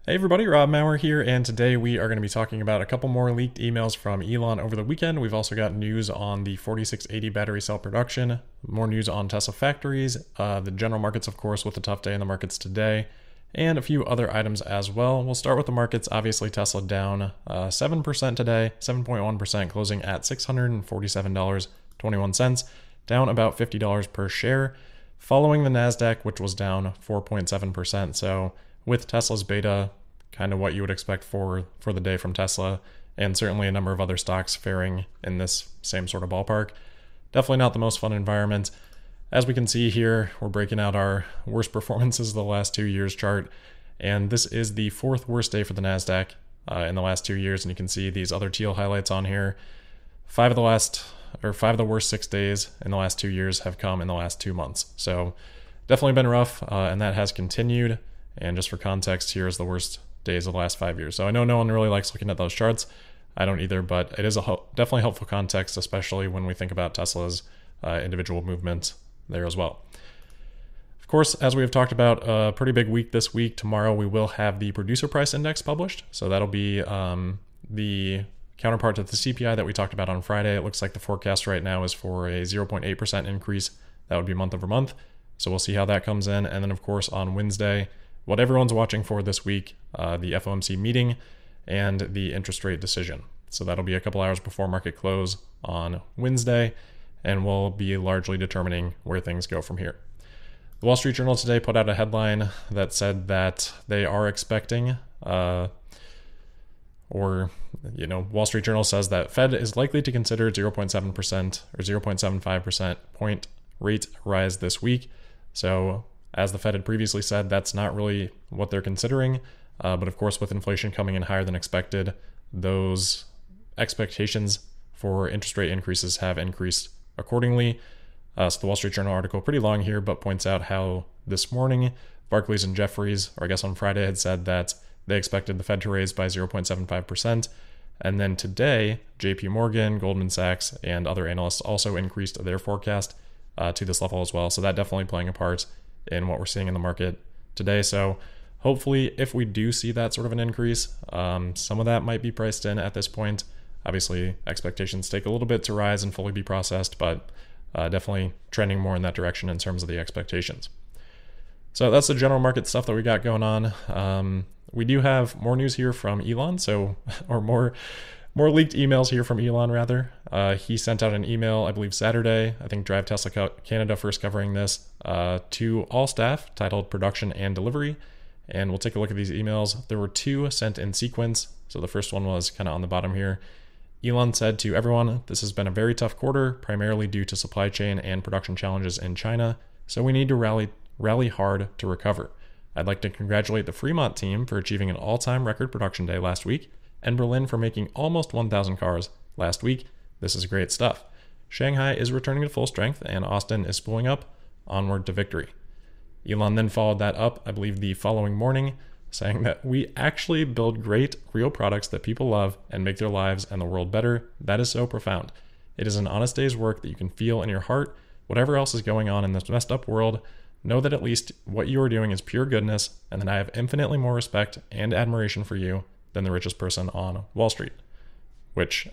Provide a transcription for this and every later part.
Hey everybody, Rob Maurer here, and today we are going to be talking about a couple more leaked emails from Elon over the weekend. We've also got news on the 4680 battery cell production, more news on Tesla factories, the general markets, of course, with a tough day in the markets today, and a few other items as well. We'll start with the markets. Obviously, Tesla down 7% today, 7.1%, closing at $647.21, down about $50 per share, following the NASDAQ, which was down 4.7%. So with Tesla's beta, kind of what you would expect for the day from Tesla, and certainly a number of other stocks faring in this same sort of ballpark. Definitely not the most fun environment. As we can see here, we're breaking out our worst performances of the last 2 years chart, and this is the fourth worst day for the NASDAQ in the last 2 years, and you can see these other teal highlights on here. Five of the worst 6 days in the last 2 years have come in the last 2 months. So definitely been rough, and that has continued. And just for context, here is the worst days of the last 5 years. So I know no one really likes looking at those charts. I don't either, but it is definitely helpful context, especially when we think about Tesla's individual movement there as well. Of course, as we have talked about, a pretty big week this week. Tomorrow we will have the producer price index published. So that'll be the counterpart to the CPI that we talked about on Friday. It looks like the forecast right now is for a 0.8% increase. That would be month over month. So we'll see how that comes in. And then, of course, on Wednesday, what everyone's watching for this week, the FOMC meeting and the interest rate decision. So that'll be a couple hours before market close on Wednesday, and we'll be largely determining where things go from here. The Wall Street Journal today put out a headline that said that they are expecting, Wall Street Journal says that Fed is likely to consider 0.7% or 0.75% point rate rise this week. So as the Fed had previously said, that's not really what they're considering. But of course, with inflation coming in higher than expected, those expectations for interest rate increases have increased accordingly. So the Wall Street Journal article, pretty long here, but points out how this morning, Barclays and Jefferies, or I guess on Friday, had said that they expected the Fed to raise by 0.75%. And then today, JP Morgan, Goldman Sachs, and other analysts also increased their forecast to this level as well. So that definitely playing a part in what we're seeing in the market today. So hopefully, if we do see that sort of an increase, some of that might be priced in at this point. Obviously, expectations take a little bit to rise and fully be processed, but definitely trending more in that direction in terms of the expectations. So that's the general market stuff that we got going on. We do have more news here from Elon, or more leaked emails here from Elon, rather. He sent out an email, I believe Saturday, I think Drive Tesla Canada first covering this, to all staff titled Production and Delivery. And we'll take a look at these emails. There were two sent in sequence. So the first one was kind of on the bottom here. Elon said to everyone, "This has been a very tough quarter, primarily due to supply chain and production challenges in China. So we need to rally hard to recover. I'd like to congratulate the Fremont team for achieving an all-time record production day last week, and Berlin for making almost 1,000 cars last week. This is great stuff. Shanghai is returning to full strength, and Austin is spooling up, onward to victory." Elon then followed that up, I believe the following morning, saying that we actually build great, real products that people love and make their lives and the world better. That is so profound. It is an honest day's work that you can feel in your heart. Whatever else is going on in this messed up world, know that at least what you are doing is pure goodness, and that I have infinitely more respect and admiration for you than the richest person on Wall Street, which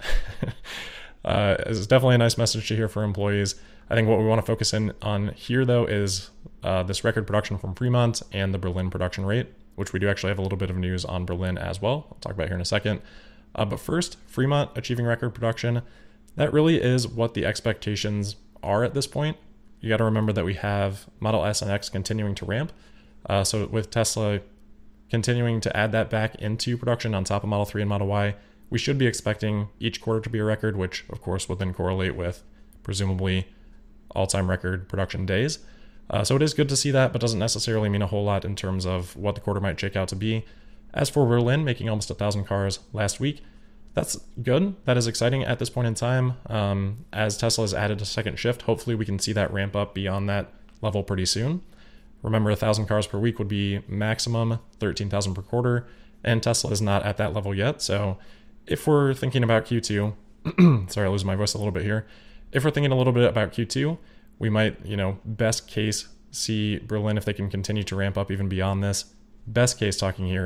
is definitely a nice message to hear for employees. I think what we want to focus in on here, though, is this record production from Fremont and the Berlin production rate, which we do actually have a little bit of news on Berlin as well. I'll talk about here in a second. But first, Fremont achieving record production. That really is what the expectations are at this point. You got to remember that we have Model S and X continuing to ramp. So with Tesla continuing to add that back into production on top of Model 3 and Model Y, we should be expecting each quarter to be a record, which of course would then correlate with presumably all-time record production days. So it is good to see that, but doesn't necessarily mean a whole lot in terms of what the quarter might shake out to be. As for Berlin making almost 1,000 cars last week, that's good. That is exciting at this point in time. As Tesla has added a second shift, hopefully we can see that ramp up beyond that level pretty soon. Remember, 1,000 cars per week would be maximum 13,000 per quarter, and Tesla is not at that level yet. So if we're thinking about Q2, sorry, I lose my voice a little bit here. If we're thinking a little bit about Q2, we might, best case see Berlin, if they can continue to ramp up even beyond this. Best case talking here,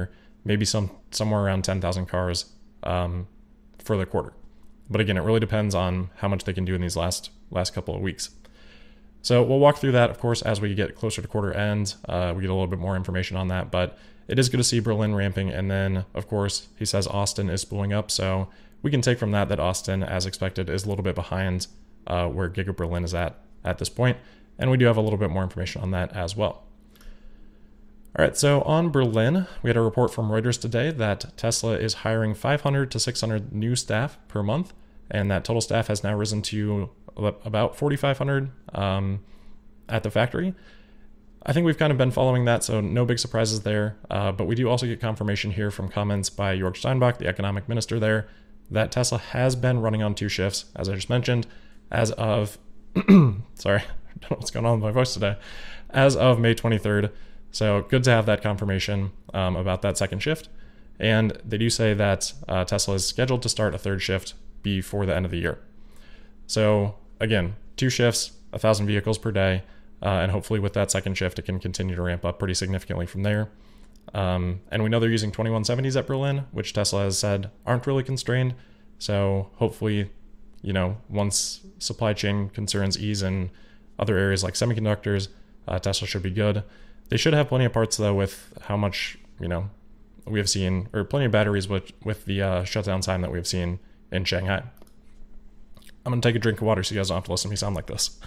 maybe somewhere around 10,000 cars for the quarter. But again, it really depends on how much they can do in these last couple of weeks. So we'll walk through that, of course, as we get closer to quarter end. We get a little bit more information on that, but it is good to see Berlin ramping. And then, of course, he says Austin is spooling up. So we can take from that Austin, as expected, is a little bit behind where Giga Berlin is at this point. And we do have a little bit more information on that as well. All right, so on Berlin, we had a report from Reuters today that Tesla is hiring 500 to 600 new staff per month, and that total staff has now risen to about 4,500 at the factory. I think we've kind of been following that, so no big surprises there. But we do also get confirmation here from comments by Jörg Steinbach, the economic minister there, that Tesla has been running on 2 shifts, as I just mentioned, as of, sorry, I don't know what's going on with my voice today, as of May 23rd. So good to have that confirmation about that second shift. And they do say that Tesla is scheduled to start a 3rd shift before the end of the year. So again, 2 shifts, 1,000 vehicles per day. And hopefully with that second shift, it can continue to ramp up pretty significantly from there. And we know they're using 2170s at Berlin, which Tesla has said aren't really constrained. So hopefully, once supply chain concerns ease in other areas like semiconductors, Tesla should be good. They should have plenty of parts, though, with how much, we have seen, or plenty of batteries with the shutdown time that we have seen in Shanghai. I'm going to take a drink of water so you guys don't have to listen to me sound like this.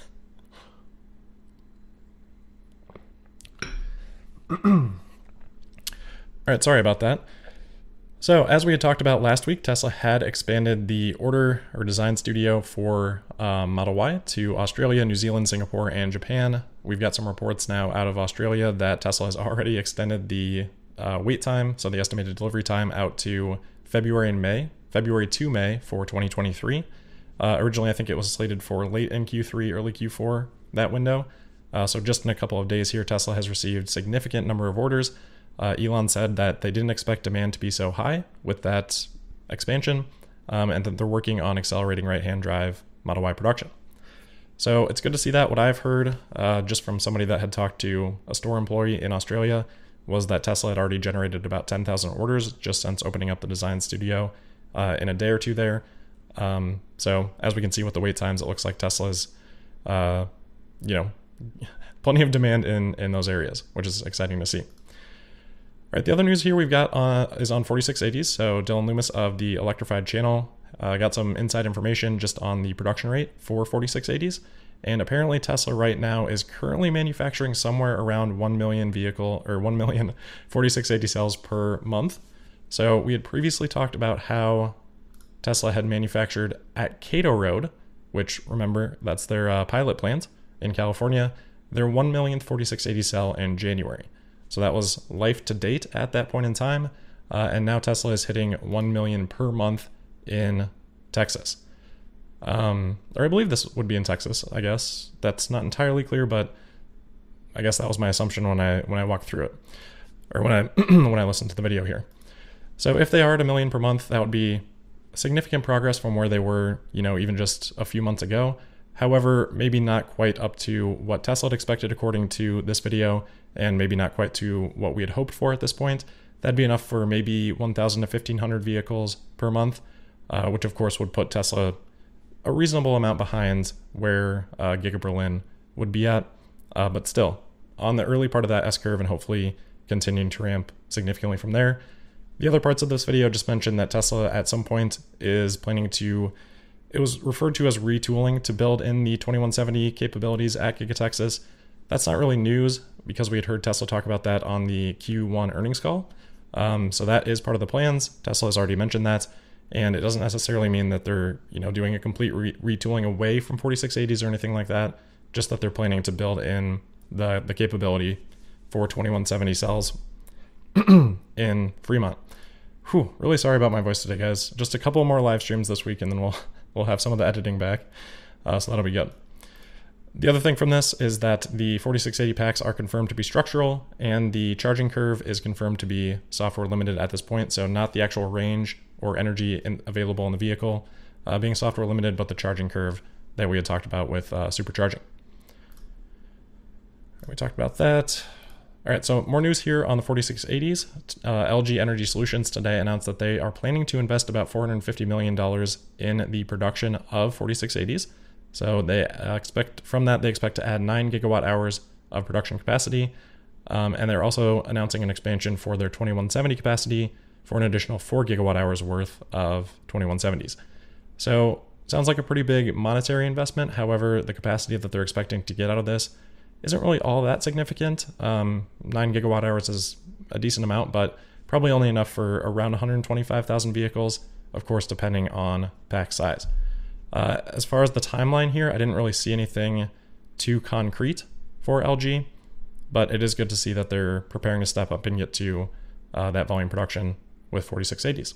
All right, sorry about that. So as we had talked about last week, Tesla had expanded the order or design studio for Model Y to Australia, New Zealand, Singapore, and Japan. We've got some reports now out of Australia that Tesla has already extended the wait time, so the estimated delivery time, out to February to May for 2023. Originally, I think it was slated for late in Q3, early Q4, that window. So just in a couple of days here, Tesla has received a significant number of orders. Elon said that they didn't expect demand to be so high with that expansion, and that they're working on accelerating right-hand drive Model Y production. So it's good to see that. What I've heard just from somebody that had talked to a store employee in Australia was that Tesla had already generated about 10,000 orders just since opening up the design studio in a day or two there. So as we can see with the wait times, it looks like Tesla's, plenty of demand in those areas, which is exciting to see. All right, the other news here we've got is on 4680s. So Dylan Loomis of the Electrified channel got some inside information just on the production rate for 4680s. And apparently Tesla right now is currently manufacturing somewhere around 1 million 4680 cells per month. So we had previously talked about how Tesla had manufactured at Cato Road, which, remember, that's their pilot plant in California, their 1 millionth 4680 cell in January. So that was life to date at that point in time. And now Tesla is hitting 1 million per month in Texas. Or I believe this would be in Texas, I guess. That's not entirely clear, but I guess that was my assumption when I walked through it, or when I when I listened to the video here. So if they are at 1 million per month, that would be significant progress from where they were, even just a few months ago. However, maybe not quite up to what Tesla had expected according to this video, and maybe not quite to what we had hoped for at this point. That'd be enough for maybe 1,000 to 1,500 vehicles per month, which of course would put Tesla a reasonable amount behind where Giga Berlin would be at, but still on the early part of that S-curve and hopefully continuing to ramp significantly from there. The other parts of this video just mentioned that Tesla at some point is planning to, it was referred to as retooling to build in the 2170 capabilities at Giga Texas. That's not really news because we had heard Tesla talk about that on the Q1 earnings call. So that is part of the plans. Tesla has already mentioned that, and it doesn't necessarily mean that they're doing a complete retooling away from 4680s or anything like that. Just that they're planning to build in the capability for 2170 cells in Fremont. Whew, really sorry about my voice today, guys. Just a couple more live streams this week, and then we'll have some of the editing back. So that'll be good. The other thing from this is that the 4680 packs are confirmed to be structural, and the charging curve is confirmed to be software limited at this point. So not the actual range or energy available in the vehicle being software limited, but the charging curve that we had talked about with supercharging. We talked about that. All right, so more news here on the 4680s. LG Energy Solutions today announced that they are planning to invest about $450 million in the production of 4680s. So they expect to add 9 gigawatt hours of production capacity. And they're also announcing an expansion for their 2170 capacity for an additional 4 gigawatt hours worth of 2170s. So sounds like a pretty big monetary investment. However, the capacity that they're expecting to get out of this isn't really all that significant. 9 gigawatt hours is a decent amount, but probably only enough for around 125,000 vehicles, of course, depending on pack size. As far as the timeline here, I didn't really see anything too concrete for LG, but it is good to see that they're preparing to step up and get to that volume production with 4680s.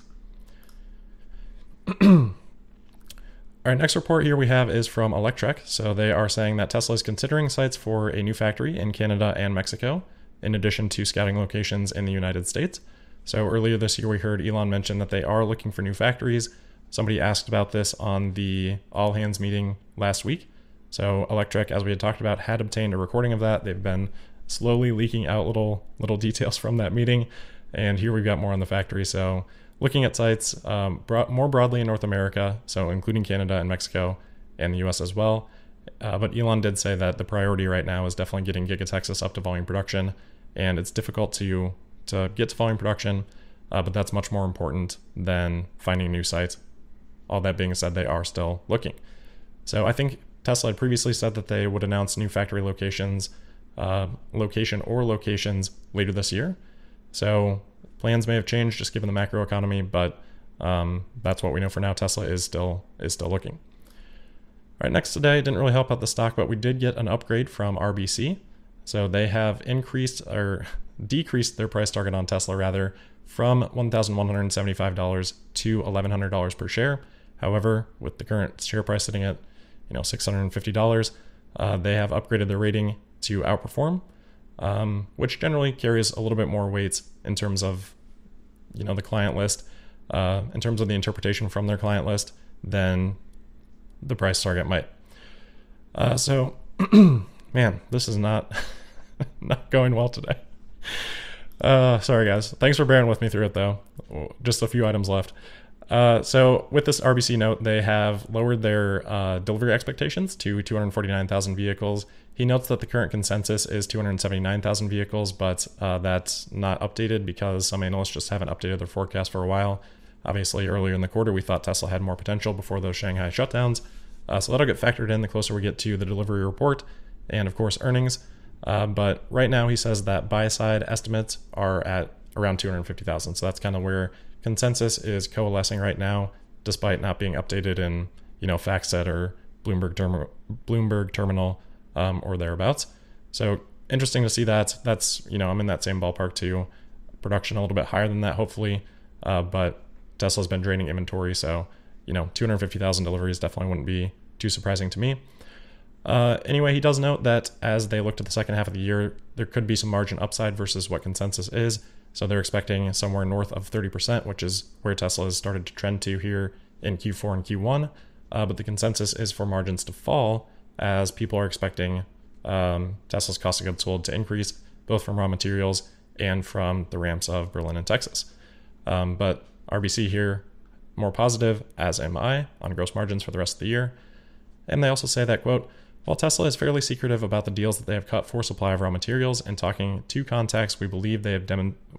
All right, next report here we have is from Electrek. So they are saying that Tesla is considering sites for a new factory in Canada and Mexico, in addition to scouting locations in the United States. So earlier this year, we heard Elon mention that they are looking for new factories. Somebody asked about this on the all hands meeting last week. So Electrek, as we had talked about, had obtained a recording of that. They've been slowly leaking out little details from that meeting. And here we've got more on the factory. So looking at sites more broadly in North America, so including Canada and Mexico and the US as well. But Elon did say that the priority right now is definitely getting Giga Texas up to volume production. And it's difficult to get to volume production, but that's much more important than finding new sites. All that being said, they are still looking. So I think Tesla had previously said that they would announce new factory locations later this year. So plans may have changed just given the macroeconomy, but that's what we know for now. Tesla is still looking. All right, next today, didn't really help out the stock, but we did get an upgrade from RBC. So they have decreased their price target on Tesla rather from $1,175 to $1,100 per share. However, with the current share price sitting at $650, they have upgraded their rating to outperform, which generally carries a little bit more weight in terms of the client list, in terms of the interpretation from their client list than the price target might. So man, this is not going well today. Sorry guys. Thanks for bearing with me through it though. Just a few items left. So with this RBC note, they have lowered their delivery expectations to 249,000 vehicles. He notes that the current consensus is 279,000 vehicles, but that's not updated because some analysts just haven't updated their forecast for a while. Obviously, earlier in the quarter, we thought Tesla had more potential before those Shanghai shutdowns. So that'll get factored in the closer we get to the delivery report and, of course, earnings. But right now, he says that buy-side estimates are at around 250,000. So that's kind of where consensus is coalescing right now, despite not being updated in, FactSet or Bloomberg Terminal or thereabouts. So interesting to see that. That's, I'm in that same ballpark too. Production a little bit higher than that, hopefully. But Tesla's been draining inventory. So, 250,000 deliveries definitely wouldn't be too surprising to me. Anyway, he does note that as they look to the second half of the year, there could be some margin upside versus what consensus is. So they're expecting somewhere north of 30%, which is where Tesla has started to trend to here in Q4 and Q1. But the consensus is for margins to fall as people are expecting Tesla's cost of goods sold to increase, both from raw materials and from the ramps of Berlin and Texas. But RBC here, more positive, as am I, on gross margins for the rest of the year. And they also say that, quote, while Tesla is fairly secretive about the deals that they have cut for supply of raw materials and talking to contacts, we believe they have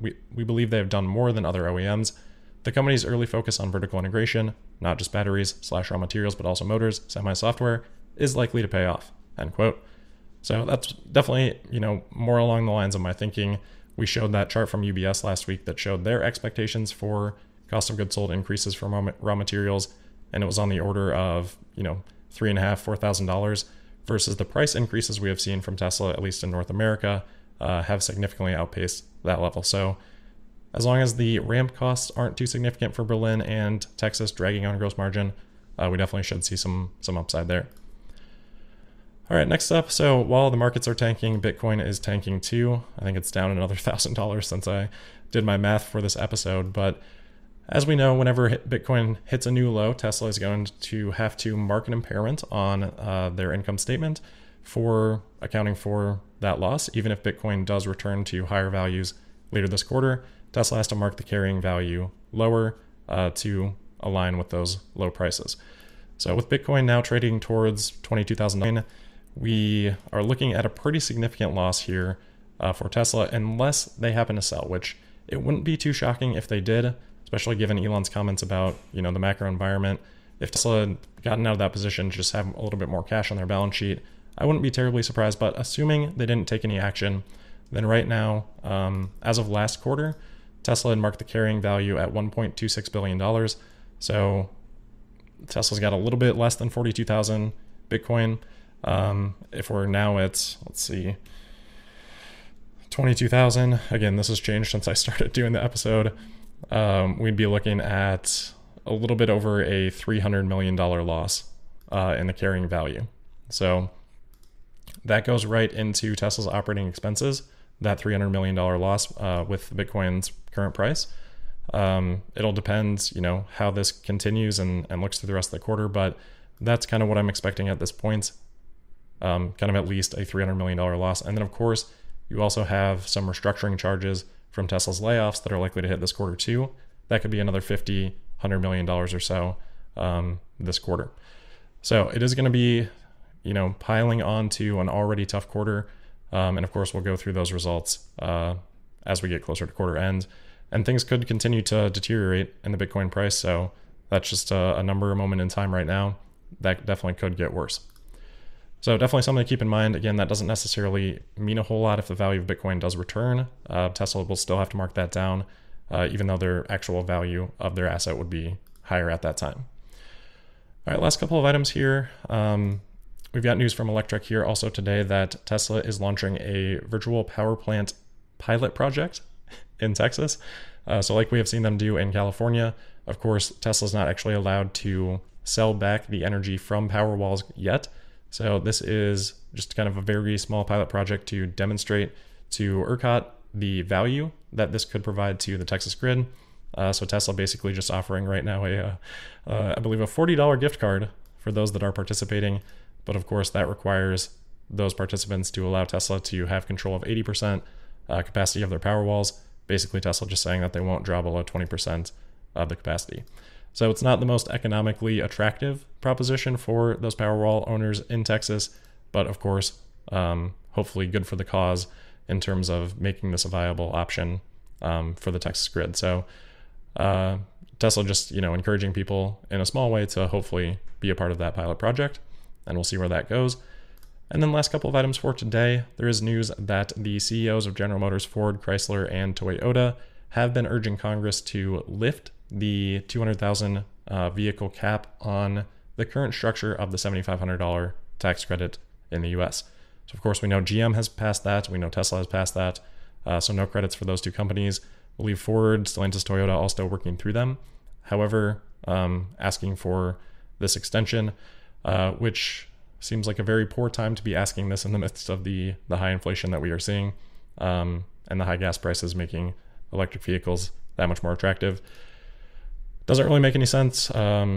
done more than other OEMs. The company's early focus on vertical integration, not just batteries/raw materials, but also motors, semi-software, is likely to pay off, end quote. So that's definitely, more along the lines of my thinking. We showed that chart from UBS last week that showed their expectations for cost of goods sold increases from raw materials, and it was on the order of, $3,500, $4,000 versus the price increases we have seen from Tesla, at least in North America, have significantly outpaced that level. So as long as the ramp costs aren't too significant for Berlin and Texas dragging on gross margin, we definitely should see some upside there. All right, next up. So while the markets are tanking, Bitcoin is tanking too. I think it's down another $1,000 since I did my math for this episode. But as we know, whenever Bitcoin hits a new low, Tesla is going to have to mark an impairment on their income statement for accounting for that loss. Even if Bitcoin does return to higher values later this quarter, Tesla has to mark the carrying value lower to align with those low prices. So with Bitcoin now trading towards $22,000, we are looking at a pretty significant loss here for Tesla unless they happen to sell, which it wouldn't be too shocking if they did, especially given Elon's comments about, the macro environment. If Tesla had gotten out of that position to just have a little bit more cash on their balance sheet, I wouldn't be terribly surprised. But assuming they didn't take any action, then right now, as of last quarter, Tesla had marked the carrying value at $1.26 billion. So Tesla's got a little bit less than 42,000 Bitcoin. If we're now at, 22,000, again, this has changed since I started doing the episode, we'd be looking at a little bit over a $300 million loss in the carrying value. So that goes right into Tesla's operating expenses, that $300 million loss with Bitcoin's current price. It'll depend, how this continues and looks through the rest of the quarter, but that's kind of what I'm expecting at this point. Kind of at least a $300 million loss. And then, of course, you also have some restructuring charges from Tesla's layoffs that are likely to hit this quarter too. That could be another $50, $100 million or so this quarter. So it is going to be, piling on to an already tough quarter. And of course, we'll go through those results as we get closer to quarter end. And things could continue to deteriorate in the Bitcoin price. So that's just a number, a moment in time right now. That definitely could get worse. So definitely something to keep in mind. Again, that doesn't necessarily mean a whole lot if the value of Bitcoin does return. Tesla will still have to mark that down, even though their actual value of their asset would be higher at that time. All right, last couple of items here. We've got news from Electrek here also today that Tesla is launching a virtual power plant pilot project in Texas. So like we have seen them do in California, of course, Tesla's not actually allowed to sell back the energy from Powerwalls yet. So this is just kind of a very small pilot project to demonstrate to ERCOT the value that this could provide to the Texas grid. So Tesla basically just offering right now I believe a $40 gift card for those that are participating. But of course, that requires those participants to allow Tesla to have control of 80% capacity of their Powerwalls. Basically, Tesla just saying that they won't draw below 20% of the capacity. So it's not the most economically attractive proposition for those Powerwall owners in Texas, but of course, hopefully good for the cause in terms of making this a viable option for the Texas grid. So Tesla just, encouraging people in a small way to hopefully be a part of that pilot project, and we'll see where that goes. And then last couple of items for today, there is news that the CEOs of General Motors, Ford, Chrysler, and Toyota have been urging Congress to lift the 200,000 vehicle cap on the current structure of the $7,500 tax credit in the US. So of course we know GM has passed that, we know Tesla has passed that, so no credits for those two companies. I believe Ford, Stellantis, Toyota all still working through them. However, asking for this extension, which seems like a very poor time to be asking this in the midst of the high inflation that we are seeing, and the high gas prices making electric vehicles that much more attractive. Doesn't really make any sense.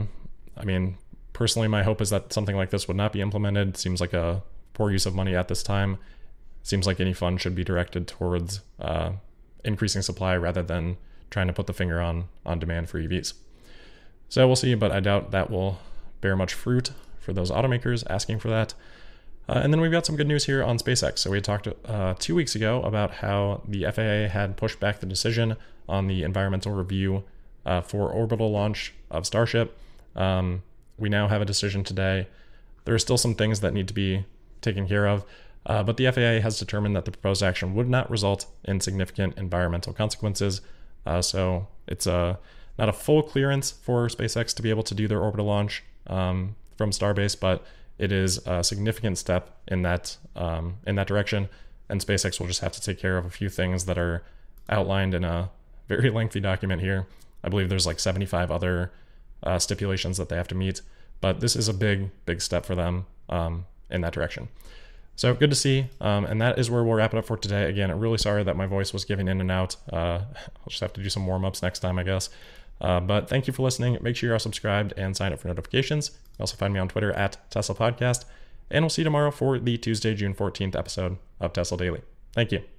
Personally, my hope is that something like this would not be implemented. Seems like a poor use of money at this time. Seems like any fund should be directed towards increasing supply rather than trying to put the finger on demand for EVs. So we'll see, but I doubt that will bear much fruit for those automakers asking for that. And then we've got some good news here on SpaceX. So we had talked 2 weeks ago about how the FAA had pushed back the decision on the environmental review for orbital launch of Starship. We now have a decision today. There are still some things that need to be taken care of, but the FAA has determined that the proposed action would not result in significant environmental consequences. So it's not a full clearance for SpaceX to be able to do their orbital launch from Starbase, but it is a significant step in that direction. And SpaceX will just have to take care of a few things that are outlined in a very lengthy document here. I believe there's like 75 other stipulations that they have to meet, but this is a big step for them in that direction. So good to see, and that is where we'll wrap it up for today. Again, I'm really sorry that my voice was giving in and out. I'll just have to do some warm-ups next time, I guess. But thank you for listening. Make sure you are subscribed and sign up for notifications. You can also find me on Twitter at Tesla Podcast. And we'll see you tomorrow for the Tuesday, June 14th episode of Tesla Daily. Thank you.